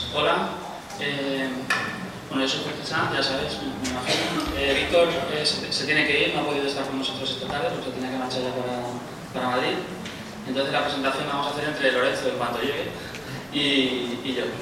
Hola. Bueno, yo soy Jorge Sanz, ya sabéis, me imagino. Víctor se tiene que ir, no ha podido estar con nosotros esta tarde porque tiene que marchar ya para Madrid. Entonces la presentación la vamos a hacer entre Lorenzo, en cuanto llegue, y yo.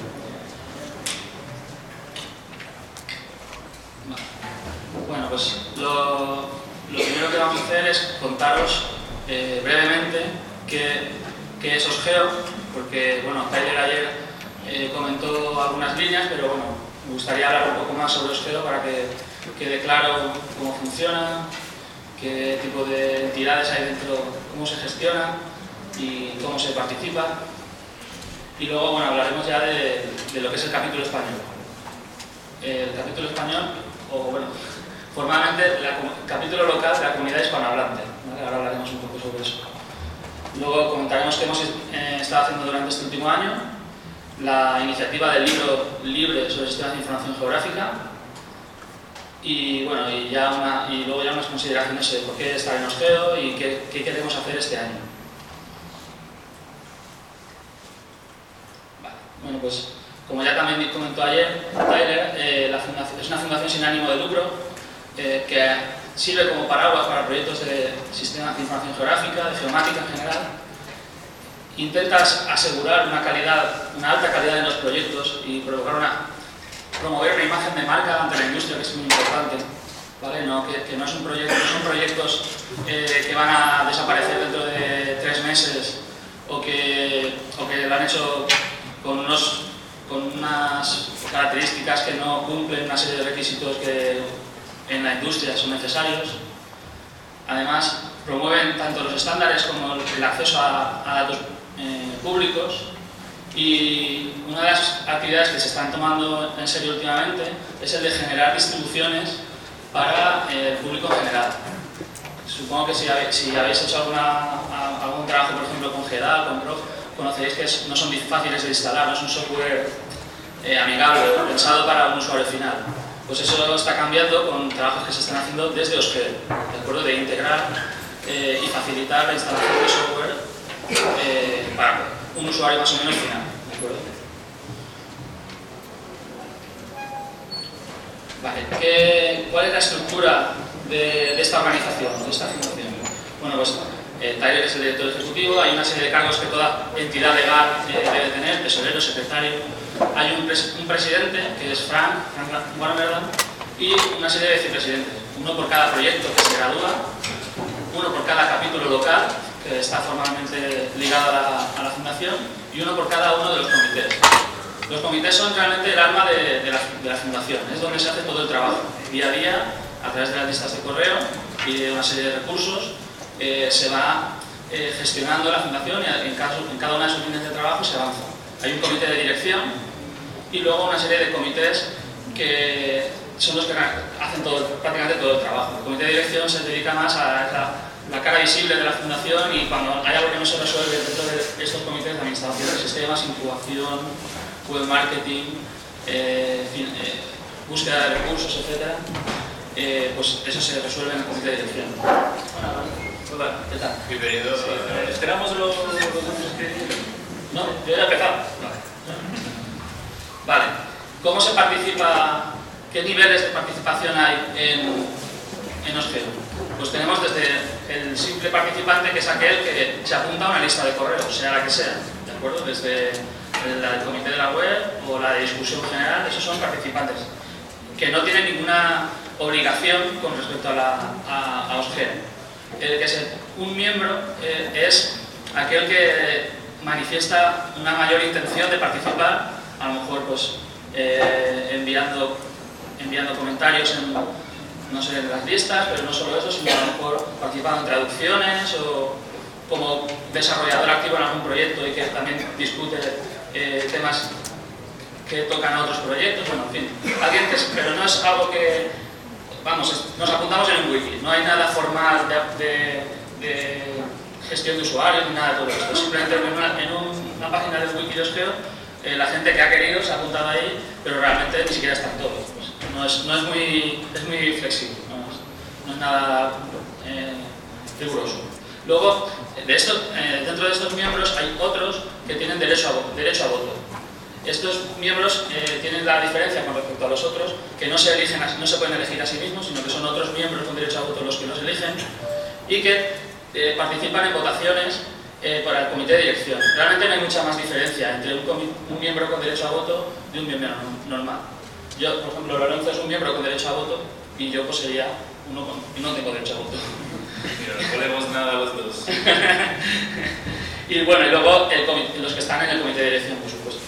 Vale. Bueno, pues lo primero que vamos a hacer es contaros brevemente qué es OSGeo, porque bueno, Tyler ayer comentó algunas líneas, pero bueno, me gustaría hablar un poco más sobre OSGeo para que quede claro cómo funciona, qué tipo de entidades hay dentro, cómo se gestiona y cómo se participa. Y luego, bueno, hablaremos ya de lo que es el capítulo español. El capítulo español, o bueno, formalmente el capítulo local de la comunidad hispanohablante, ¿vale? Ahora hablaremos un poco sobre eso. Luego comentaremos qué hemos estado haciendo durante este último año, la iniciativa del libro libre sobre sistemas de información geográfica y, bueno, y luego ya unas consideraciones de por qué estar en OSGeo y qué queremos hacer este año. Vale. Bueno, pues como ya también comentó ayer Tyler, la fundación es una fundación sin ánimo de lucro que sirve como paraguas para proyectos de sistemas de información geográfica, de geomática en general. Intentas asegurar una alta calidad en los proyectos y promover una imagen de marca ante la industria, que es muy importante, ¿vale? Que no son proyectos que van a desaparecer dentro de 3 meses o que lo han hecho con unas características que no cumplen una serie de requisitos que en la industria son necesarios. Además, promueven tanto los estándares como el acceso a datos públicos, y una de las actividades que se están tomando en serio últimamente es el de generar distribuciones para el público en general. Supongo que si habéis hecho algún trabajo, por ejemplo, con GEDAL, con PROG, conoceréis que no son fáciles de instalar, no es un software amigable, pensado para un usuario final. Pues eso está cambiando con trabajos que se están haciendo desde OSGeo, ¿de acuerdo? De integrar y facilitar la instalación de software para un usuario más o menos final, ¿de acuerdo? Vale, ¿cuál es la estructura de esta organización, de esta fundación? Bueno, pues Tyler es el director ejecutivo, hay una serie de cargos que toda entidad legal debe tener, tesorero, secretario. Hay un presidente, que es Frank Warmerland, y una serie de vicepresidentes, uno por cada proyecto que se gradúa, uno por cada capítulo local, que está formalmente ligado a la fundación, y uno por cada uno de los comités. Los comités son realmente el alma de la fundación, es donde se hace todo el trabajo. Día a día, a través de las listas de correo y de una serie de recursos, se va gestionando la fundación y en cada una de sus líneas de trabajo se avanza. Hay un comité de dirección y luego una serie de comités que son los que hacen prácticamente todo el trabajo. El comité de dirección se dedica más a la cara visible de la fundación, y cuando hay algo que no se resuelve dentro de estos comités de administración de sistemas, incubación, web marketing, búsqueda de recursos, etc., pues eso se resuelve en el comité de dirección. Hola, ¿qué tal? Bienvenido. Sí, ¿esperamos los que... No, yo ya he empezado. Vale. ¿Cómo se participa? ¿Qué niveles de participación hay en OSGeo? Pues tenemos desde el simple participante, que es aquel que se apunta a una lista de correos, sea la que sea, ¿de acuerdo? Desde la del comité de la web o la de discusión general, esos son participantes que no tienen ninguna obligación con respecto a OSGeo. Un miembro es aquel que manifiesta una mayor intención de participar, a lo mejor pues enviando comentarios no sé, en las listas, pero no solo eso, sino a lo mejor participando en traducciones o como desarrollador activo en algún proyecto y que también discute temas que tocan a otros proyectos, bueno, en fin, pero no es algo que, vamos, nos apuntamos en un wiki, no hay nada formal de gestión de usuarios ni nada de todo esto, simplemente en una página del wiki de OSGeo, la gente que ha querido se ha apuntado ahí, pero realmente ni siquiera están todos. Pues, es muy flexible, no es nada riguroso. Luego, dentro de estos miembros hay otros que tienen derecho a voto. estos miembros tienen la diferencia con respecto a los otros, que no se eligen, no se pueden elegir a sí mismos, sino que son otros miembros con derecho a voto los que los eligen, y que participan en votaciones para el comité de dirección. Realmente no hay mucha más diferencia entre un miembro con derecho a voto y un miembro normal. Yo, por ejemplo, Lorenzo es un miembro con derecho a voto y yo pues sería uno y no tengo derecho a voto. Mira, no podemos nada los dos. Y bueno, y luego los que están en el comité de dirección, por supuesto.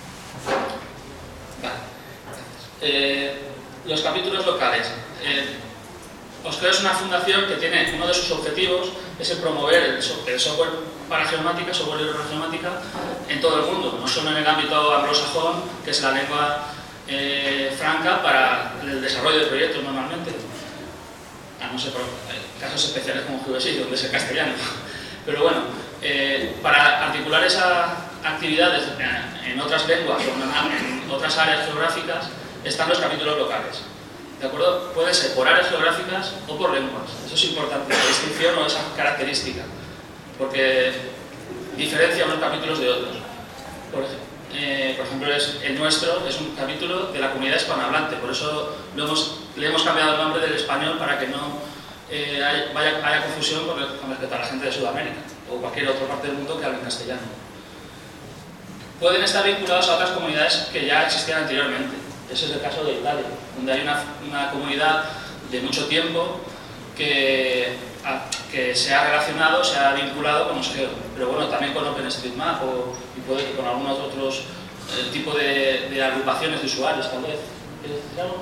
Vale. Los capítulos locales. Osqueo es una fundación que tiene uno de sus objetivos es el promover el software para geomática, software libre para geomática en todo el mundo, no solo en el ámbito anglosajón, que es la lengua franca para el desarrollo de proyectos normalmente, a no ser por casos especiales como GeoSys, donde es el castellano. Pero bueno, para articular esas actividades en otras lenguas o en otras áreas geográficas están los capítulos locales. ¿De acuerdo? Pueden ser por áreas geográficas o por lenguas. Eso es importante, la distinción o esa característica, porque diferencia unos capítulos de otros. Por ejemplo, el nuestro es un capítulo de la comunidad hispanohablante, por eso le hemos cambiado el nombre del español para que no haya confusión con respecto a la gente de Sudamérica o cualquier otra parte del mundo que hable en castellano. Pueden estar vinculados a otras comunidades que ya existían anteriormente. Ese es el caso de Italia, donde hay una comunidad de mucho tiempo que se ha relacionado, se ha vinculado con Osqueo, pero bueno, también con OpenStreetMap y puede que con algunos otros tipos de agrupaciones de usuarios, tal vez. ¿Quieres decir algo?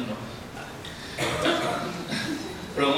No.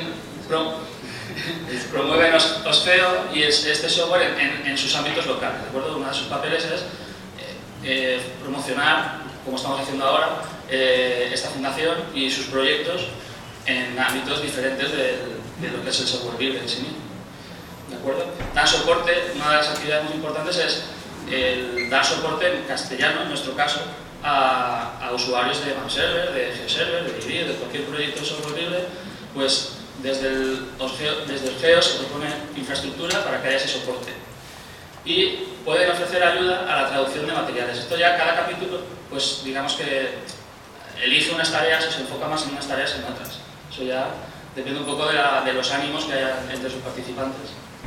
Promueven Osqueo y este software en sus ámbitos locales, ¿de acuerdo? Uno de sus papeles es promocionar, como estamos haciendo ahora, esta fundación y sus proyectos en ámbitos diferentes de lo que es el software libre en sí mismo. ¿De acuerdo? Dan soporte, una de las actividades muy importantes es el dar soporte en castellano, en nuestro caso, a usuarios de MapServer, de GeoServer, de IBIR, de cualquier proyecto de software libre, pues desde el Geo se propone infraestructura para que haya ese soporte. Y pueden ofrecer ayuda a la traducción de materiales. Esto ya cada capítulo, pues digamos que elige unas tareas o se enfoca más en unas tareas que en otras. Eso ya depende un poco de los ánimos que haya entre sus participantes.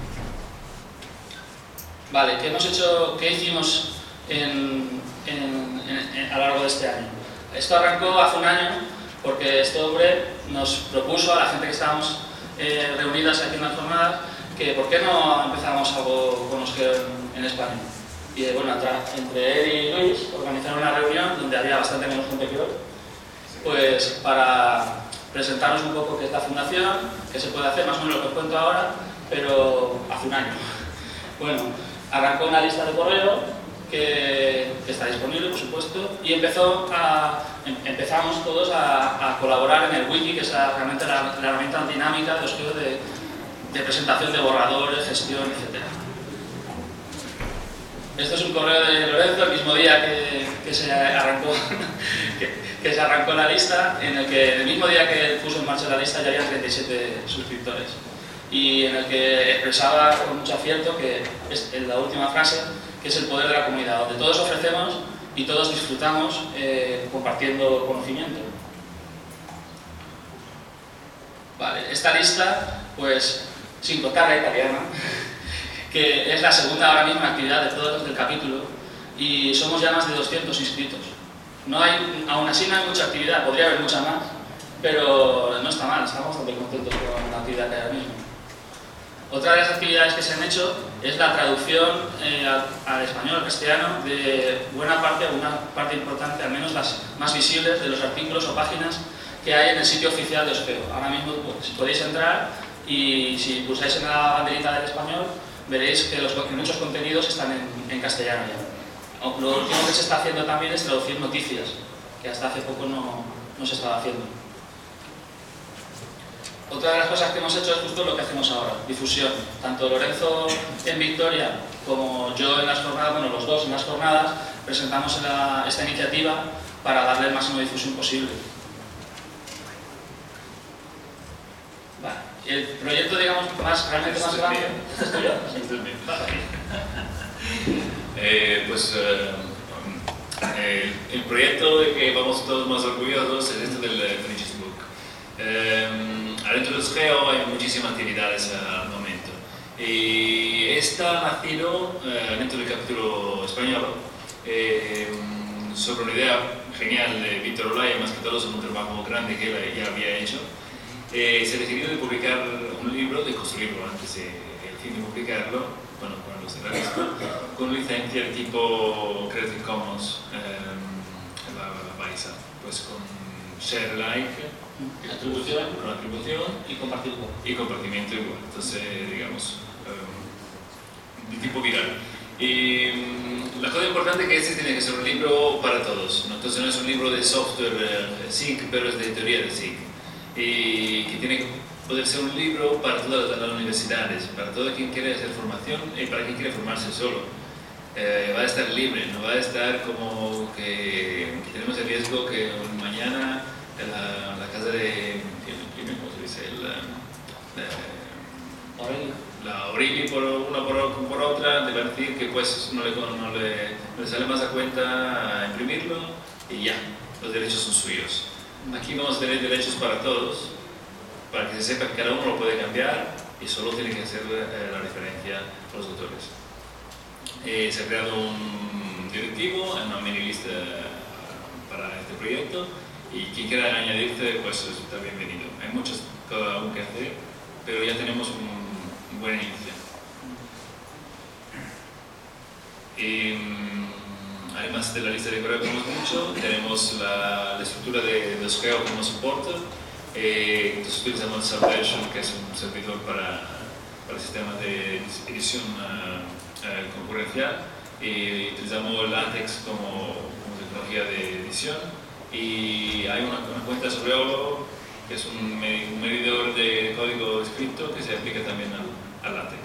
Vale, ¿qué hicimos a lo largo de este año? Esto arrancó hace un año porque este hombre nos propuso a la gente que estábamos reunidas aquí en las jornadas que por qué no empezamos algo con Osqueo en España. Y bueno, entre él y Luis organizaron una reunión donde había bastante menos gente que hoy, pues para presentarnos un poco qué es la fundación, qué se puede hacer, más o menos lo que os cuento ahora, pero hace un año. Bueno, arrancó una lista de correo que está disponible, por supuesto, y empezamos todos a colaborar en el wiki, que es realmente la herramienta dinámica de Osqueo de presentación de borradores, gestión, etc. Esto es un correo de Lorenzo, el mismo día que se arrancó que se arrancó la lista, en el que el mismo día que puso en marcha la lista ya había 37 suscriptores, y en el que expresaba con mucho acierto que es en la última frase, que es el poder de la comunidad, donde todos ofrecemos y todos disfrutamos compartiendo conocimiento. Vale, esta lista, pues sin contar la italiana, que es la segunda ahora mismo actividad de todos los del capítulo, y somos ya más de 200 inscritos. Aún así no hay mucha actividad, podría haber mucha más, pero no está mal, estamos bastante contentos con la actividad que hay ahora mismo. Otra de las actividades que se han hecho es la traducción al español, al castellano, de buena parte, o una parte importante, al menos las más visibles, de los artículos o páginas que hay en el sitio oficial de Osqueo. Ahora mismo podéis entrar y si pulsáis en la banderita del español, veréis que muchos contenidos están en castellano ya. Lo último que se está haciendo también es traducir noticias, que hasta hace poco no se estaba haciendo. Otra de las cosas que hemos hecho es justo lo que hacemos ahora, difusión. Tanto Lorenzo en Victoria como yo en las jornadas, bueno, los dos en las jornadas, presentamos esta iniciativa para darle el máximo de difusión posible. Vale. El proyecto, digamos, realmente más grande... ¿Es tuyo? Sí. Pues El proyecto de que vamos todos más orgullosos es este del Finishes Book. Adentro del SGEO hay muchísimas actividades al momento. Y esta ha nacido dentro del capítulo español sobre una idea genial de Víctor Olaya, más que todo sobre un trabajo grande que él ya había hecho. Se decidió de publicar un libro, de construirlo antes de el fin de publicarlo, bueno, cuando se realizó, con licencia de tipo Creative Commons, la paisa, pues con share alike, con atribución y compartir igual. Y compartimiento igual, entonces digamos, de tipo viral. Y la cosa importante es que este tiene que ser un libro para todos, ¿no? Entonces no es un libro de software SIG, pero es de teoría de SIG. Y que tiene que poder ser un libro para todas las universidades, para todo quien quiere hacer formación y para quien quiere formarse solo. Va a estar libre, no va a estar como que tenemos el riesgo que mañana la casa de, ¿cómo se dice? La O'Reilly por una por otra, te va a decir que pues no le sale más a cuenta imprimirlo y ya, los derechos son suyos. Aquí vamos a tener derechos para todos, para que se sepa que cada uno lo puede cambiar y solo tiene que hacer la referencia a los autores. Se ha creado un directivo, una mini lista para este proyecto y quien quiera añadirse pues está bienvenido. Hay muchas cosas aún que hacer, pero ya tenemos un buen inicio. Además de la lista de correo que hemos hecho, tenemos la estructura de SGEO como soporte. Entonces utilizamos Subversion, que es un servidor para sistemas de edición concurrencial, y utilizamos LaTeX como tecnología de edición. Y hay una cuenta sobre Olo, que es un medidor de código escrito que se aplica también al LaTeX.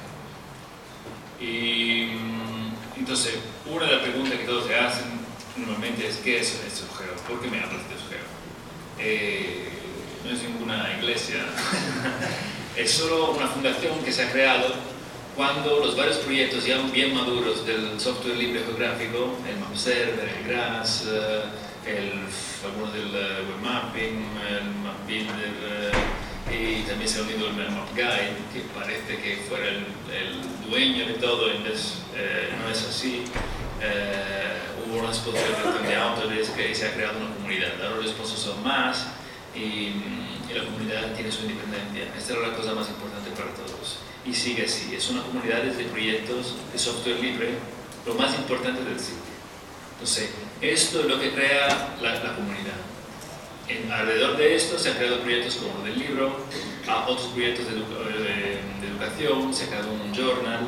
Y entonces, una de las preguntas que todos se hacen normalmente es: ¿qué es SGEO? ¿Por qué me hablas de SGEO? No es ninguna iglesia, es solo una fundación que se ha creado cuando los varios proyectos ya bien maduros del software libre geográfico, el MapServer, el GRASS, algunos del webmapping, el MapBuilder, y también se ha unido el MapGuide, que parece que fuera el dueño de todo, entonces no es así. Hubo una exposición de autores que se ha creado una comunidad, ahora los sponsors son más y la comunidad tiene su independencia. Esta era la cosa más importante para todos y sigue así, es una comunidad de proyectos de software libre, lo más importante del sitio. Entonces, esto es lo que crea la comunidad. Alrededor de esto se han creado proyectos como el del libro, otros proyectos de educación, se ha creado un journal,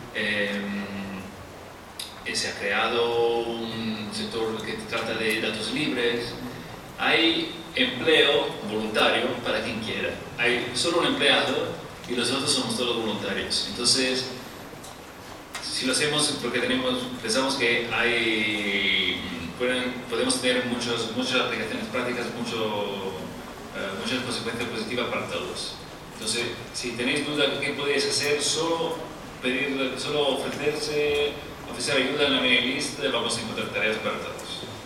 se ha creado un sector que trata de datos libres. Hay empleo voluntario para quien quiera. Hay solo un empleado y los otros somos todos voluntarios. Entonces, si lo hacemos porque pensamos que podemos tener muchas aplicaciones prácticas, muchas consecuencias positivas para todos. Entonces, si tenéis duda de qué podéis hacer, solo ofrecer ayuda en la mailing list, vamos a encontrar tareas para todos.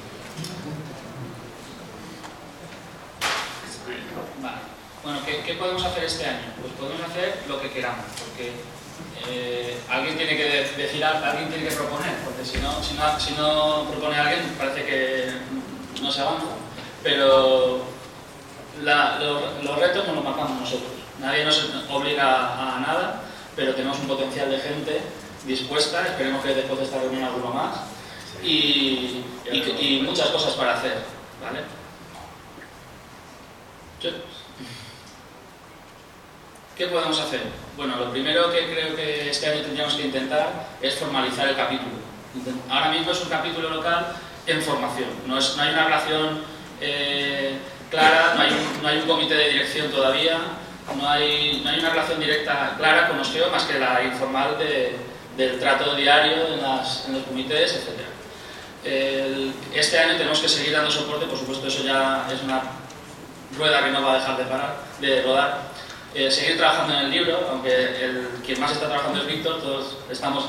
Vale. Bueno, ¿qué podemos hacer este año? Pues podemos hacer lo que queramos, porque alguien tiene que decir, alguien tiene que proponer, porque si no propone alguien parece que no se avanza. Pero los retos nos los marcamos nosotros. Nadie nos obliga a nada, pero tenemos un potencial de gente dispuesta, esperemos que después de esta reunión alguno más, y muchas cosas para hacer, ¿vale? ¿Qué podemos hacer? Bueno, lo primero que creo que este año tendríamos que intentar es formalizar el capítulo. Ahora mismo es un capítulo local en formación, no hay una relación clara, no hay un comité de dirección todavía, no hay una relación directa clara con SGEO más que la informal del trato diario en los comités, etc. Este año tenemos que seguir dando soporte, por supuesto eso ya es una rueda que no va a dejar de rodar. Seguir trabajando en el libro, aunque quien más está trabajando es Víctor, todos estamos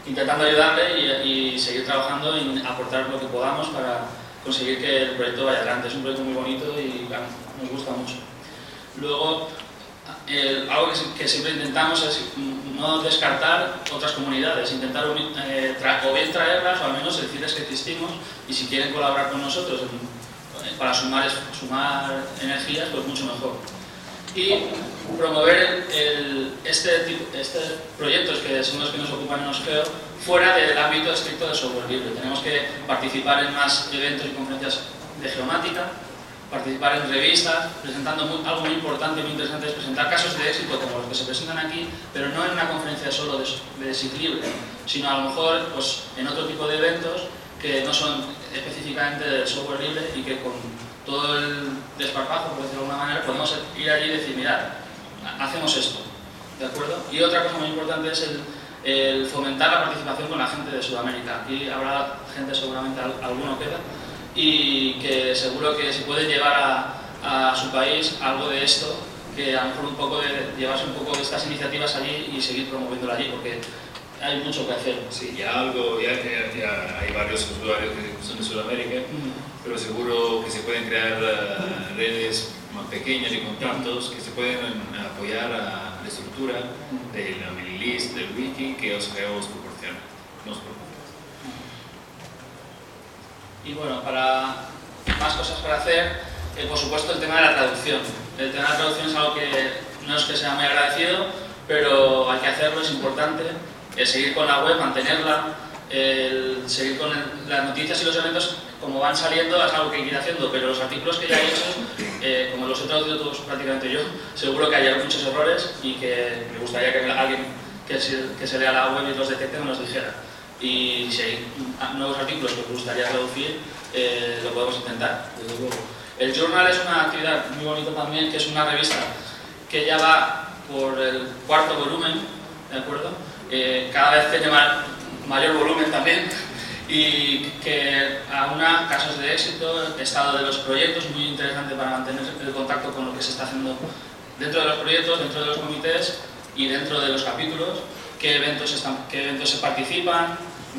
intentando ayudarle y seguir trabajando y aportar lo que podamos para conseguir que el proyecto vaya adelante. Es un proyecto muy bonito y nos gusta mucho. Luego, algo que siempre intentamos es no descartar otras comunidades, intentar o bien traerlas o al menos decirles que existimos y si quieren colaborar con nosotros para sumar energías, pues mucho mejor. Y promover estos proyectos que son los que nos ocupan en Osgeo fuera del ámbito estricto de software libre. Tenemos que participar en más eventos y conferencias de geomática, participar en revistas, presentando algo muy importante y muy interesante es presentar casos de éxito como los que se presentan aquí, pero no en una conferencia solo de SIG libre, sino a lo mejor pues, en otro tipo de eventos que no son específicamente del software libre y que con todo el desparpajo, por decirlo de alguna manera, podemos ir allí y decir, mirad, hacemos esto, ¿de acuerdo? Y otra cosa muy importante es el fomentar la participación con la gente de Sudamérica. Aquí habrá gente, seguramente alguno queda, y que seguro que se puede llevar a su país algo de esto, que a lo mejor un poco de llevarse un poco de estas iniciativas allí y seguir promoviéndolo allí, porque hay mucho que hacer. Sí, ya hay varios usuarios que son de Sudamérica, pero seguro que se pueden crear redes más pequeñas de contactos que se pueden apoyar a la estructura de la mailing list, del wiki que Osgeo os proporciona. Y bueno, para más cosas para hacer, por supuesto el tema de la traducción. El tema de la traducción es algo que no es que sea muy agradecido, pero hay que hacerlo, es importante. Seguir con la web, mantenerla, seguir con las noticias y los eventos como van saliendo es algo que hay que ir haciendo, pero los artículos que ya he hecho, como los he traducido todos prácticamente yo, seguro que hay muchos errores y que me gustaría que alguien que se lea la web y los detecte nos dijera. Y si hay nuevos artículos que me gustaría traducir, lo podemos intentar, desde luego. El Journal es una actividad muy bonita también, que es una revista que ya va por el 4º volumen, ¿de acuerdo? Cada vez tiene mayor volumen también y que aúna casos de éxito, estado de los proyectos, muy interesante para mantener el contacto con lo que se está haciendo dentro de los proyectos, dentro de los comités y dentro de los capítulos, qué eventos se participan,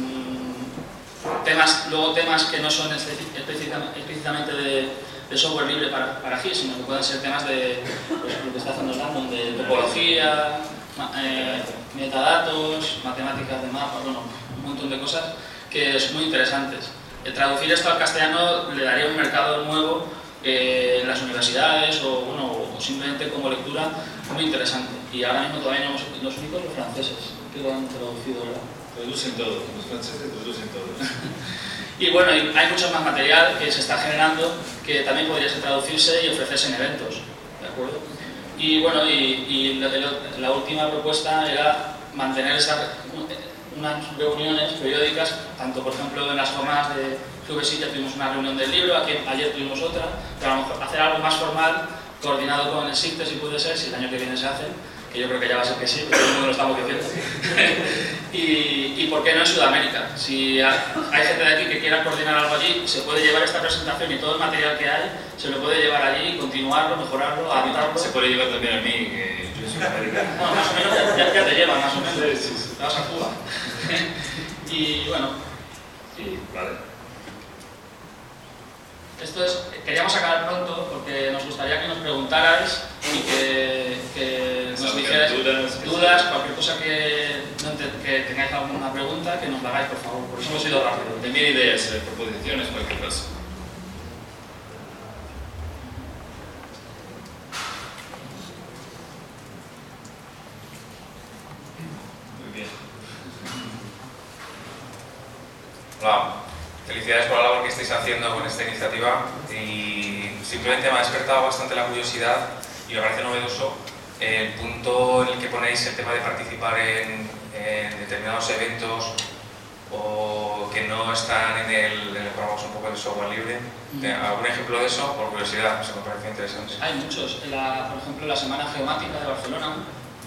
temas que no son explícitamente de software libre para GIS, sino que pueden ser temas de pues, lo que está haciendo Landon, de topología, metadatos, matemáticas de mapas, bueno, un montón de cosas que son muy interesantes. Traducir esto al castellano le daría un mercado nuevo en las universidades o simplemente como lectura muy interesante. Y ahora mismo todavía no somos los únicos, los franceses, que lo han traducido, ¿verdad? Traducen todo, los franceses traducen todo. Y bueno, hay mucho más material que se está generando que también podría traducirse y ofrecerse en eventos, ¿de acuerdo? Y bueno, la última propuesta era mantener unas reuniones periódicas, tanto por ejemplo en las jornadas de GVSI ya tuvimos una reunión del libro, ayer tuvimos otra, pero a lo mejor hacer algo más formal, coordinado con el SICTE si puede ser, si el año que viene se hace, que yo creo que ya va a ser que sí, porque todo el mundo lo estamos diciendo. y por qué no en Sudamérica. Si hay gente de aquí que quiera coordinar algo allí, se puede llevar esta presentación y todo el material que hay, se lo puede llevar allí, continuarlo, mejorarlo, adaptarlo. Se puede llevar también a mí, que yo soy americano. No, más o menos ya te llevan, más o menos. Sí. Te vas a Cuba. Y bueno. Sí, vale. Esto es, queríamos acabar pronto porque nos gustaría que nos preguntarais y que nos dijerais dudas, cualquier cosa que tengáis alguna pregunta, que nos la hagáis por favor, por eso hemos ido rápido. También ideas, proposiciones, cualquier cosa. Muy bien. Hola. Felicidades por la labor que estáis haciendo con esta iniciativa y simplemente me ha despertado bastante la curiosidad y me parece novedoso el punto en el que ponéis el tema de participar en determinados eventos o que no están en el programa, un poco de software libre. ¿Algún ejemplo de eso? Por curiosidad, me parece interesante. Hay muchos. Por ejemplo, la Semana Geomática de Barcelona,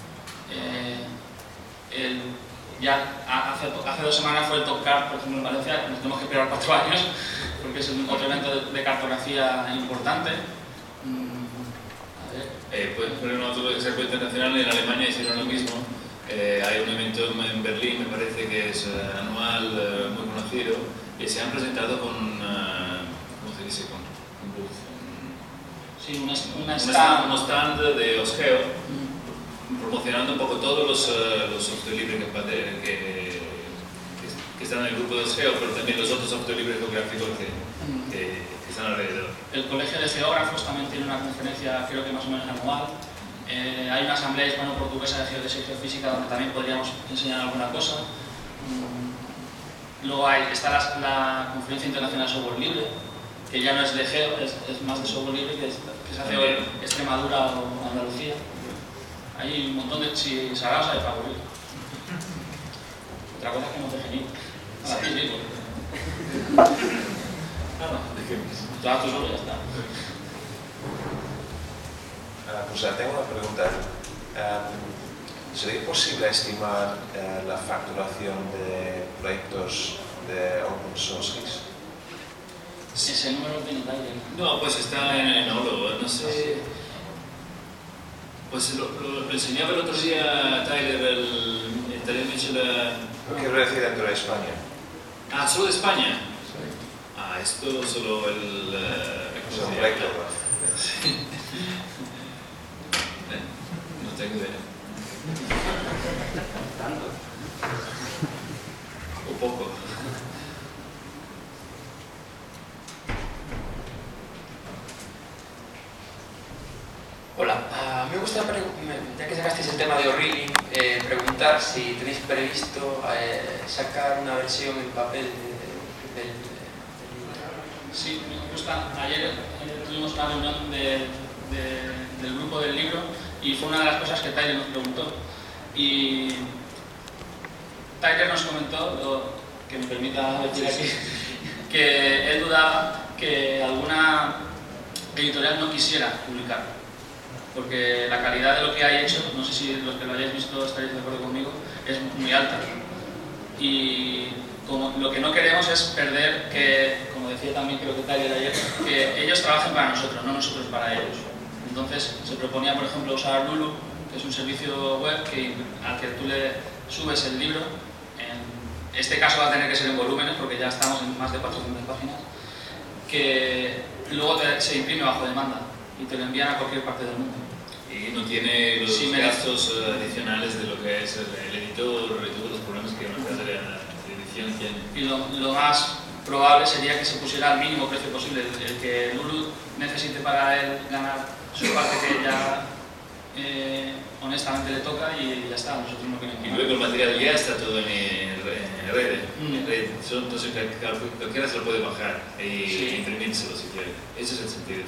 ya hace 2 semanas fue el TopCart, por ejemplo, en Valencia, nos tenemos que esperar 4 años porque es otro evento de cartografía importante. Pueden poner otro experto internacional en Alemania hicieron lo mismo Hay un evento en Berlín, me parece que es anual, muy conocido, y se han presentado con, ¿cómo se dice? Con un booth. Sí, un stand de Osgeo, promocionando un poco todos los software libres que están en el grupo de Osgeo, pero también los otros software libres geográficos que están alrededor. El Colegio de Geógrafos también tiene una conferencia, creo que más o menos anual. Hay una asamblea hispano-portuguesa de geodesia y geofísica donde también podríamos enseñar alguna cosa. Luego está la Conferencia Internacional de Software Libre, que ya no es de Geo, es más de software libre, que se hace en Extremadura o Andalucía. Hay un montón de... Si Sarasa de favorito. Otra cosa es que no te genio. Sí, sí, claro. Todas tú solo ya está. Pues tengo una pregunta. ¿Sería posible estimar la facturación de proyectos de open source? Ese número tiene Tyler. No, pues está en Olo, no sé. Pues lo enseñaba el otro día Tyler, el Tyler Mitchell. Lo quiero decir dentro de España. Ah, ¿solo de España? Sí. Ah, esto solo el... Es un proyecto, ¿no? Sí. No tengo idea. O poco. Hola, me gusta, ya que sacasteis el tema de O'Reilly, preguntar si tenéis previsto sacar una versión en papel del libro. Sí, me gusta. Ayer tuvimos una reunión del grupo del libro y fue una de las cosas que Tyler nos preguntó. Y Tyler nos comentó, que me permita decir aquí, que él dudaba que alguna editorial no quisiera publicar. Porque la calidad de lo que hay hecho, no sé si los que lo hayáis visto estaréis de acuerdo conmigo, es muy alta. Y como lo que no queremos es perder que, como decía también creo que Tyler ayer, que ellos trabajen para nosotros, no nosotros para ellos. Entonces se proponía, por ejemplo, usar Lulu, que es un servicio web al que tú le subes el libro. En este caso va a tener que ser en volúmenes, porque ya estamos en más de 400 páginas, que luego se imprime bajo demanda y te lo envían a cualquier parte del mundo. Y no tiene los gastos adicionales de lo que es el editor y todos los problemas que una casa de edición tiene. Y lo más probable sería que se pusiera al mínimo precio posible, el que Lulu necesite para él ganar su parte que ya honestamente le toca, y ya está, nosotros no queremos. Y luego el material ya está todo en red. Entonces cualquiera se lo puede bajar y imprimírselo si quiere. Ese es el sentido.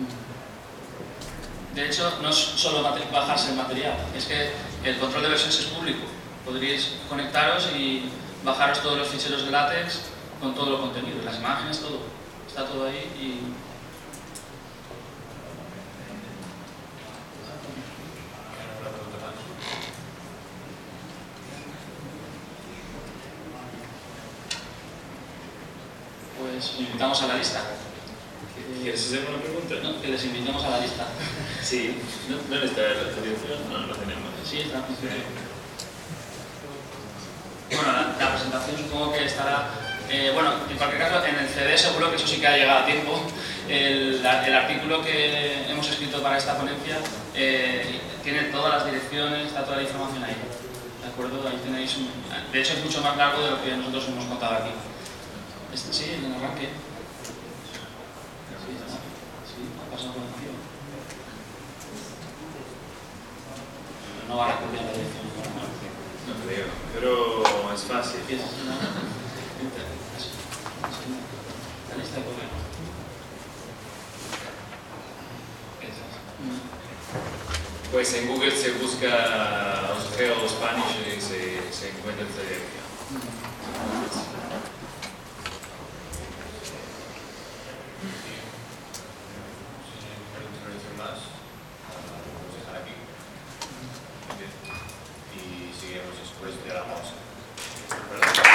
De hecho, no es solo bajarse el material, es que el control de versiones es público. Podríais conectaros y bajaros todos los ficheros de LaTeX con todo el contenido, las imágenes, todo. Está todo ahí y... Pues os invitamos a la lista. ¿Quieres hacer una pregunta? No, que les invitemos a la lista. Sí. ¿Dónde está la dirección? No, lo tenemos. Sí, está. Bueno, la presentación supongo que estará... bueno, en cualquier caso, en el CD seguro que eso sí que ha llegado a tiempo. El artículo que hemos escrito para esta ponencia tiene todas las direcciones, está toda la información ahí. ¿De acuerdo? Ahí tenéis un... De hecho, es mucho más largo de lo que nosotros hemos contado aquí. Sí, en el arranque. Sí, ha pasado por encima. No va a copiar la dirección. No creo, pero es fácil. La lista de correo. Pues en Google se busca Osgeo Spanish y se encuentra esta dirección. Y seguimos después de la pausa.